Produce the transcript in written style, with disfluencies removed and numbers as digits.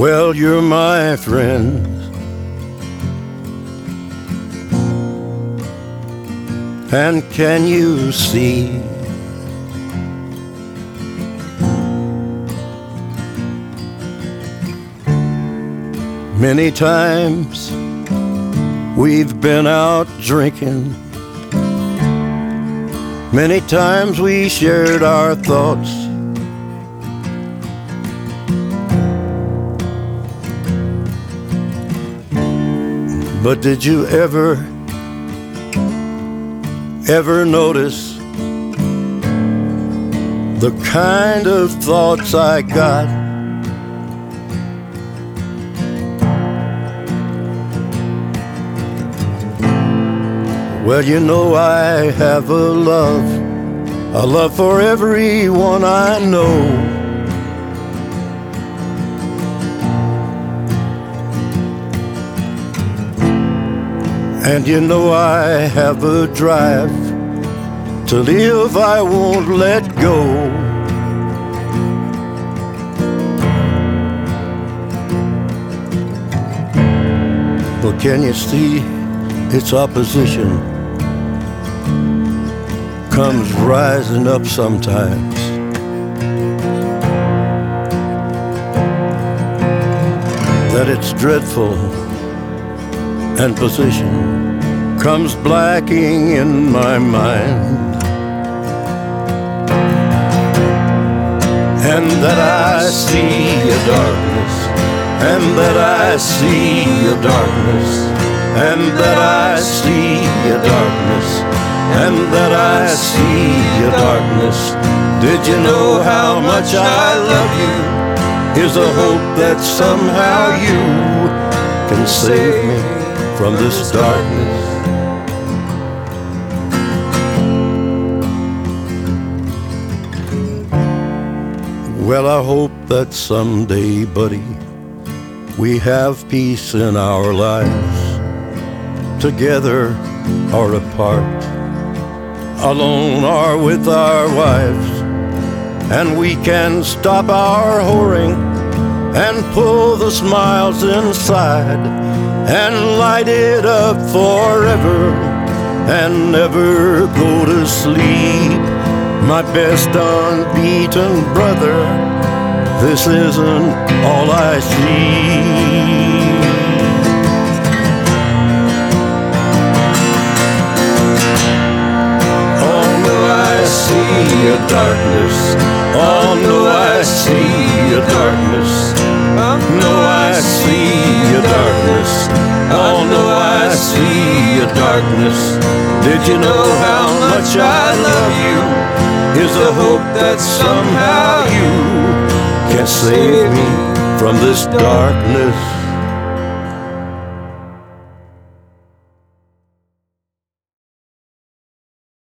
Well, you're my friend, and can you see many times we've been out drinking, many times we shared our thoughts, but did you ever notice the kind of thoughts I got? Well, you know I have a love for everyone I know. And you know I have a drive to live I won't let go. But can you see its opposition comes rising up sometimes? That it's dreadful and position comes blacking in my mind, and that I see a darkness, and that I see a darkness, and that I see a darkness, and that I see a darkness. Did you know how much I love you? Here's a hope that somehow you can save me from this darkness. Well, I hope that someday, buddy, we have peace in our lives, together or apart, alone or with our wives, and we can stop our whoring and pull the smiles inside and light it up forever and never go to sleep. My best unbeaten brother, this isn't all I see. Oh no, I see a darkness. Oh no, I see a darkness. No, I see a darkness. Oh no, I see a darkness. Did you know how much I love you? Here's a hope that somehow you can save me from this darkness.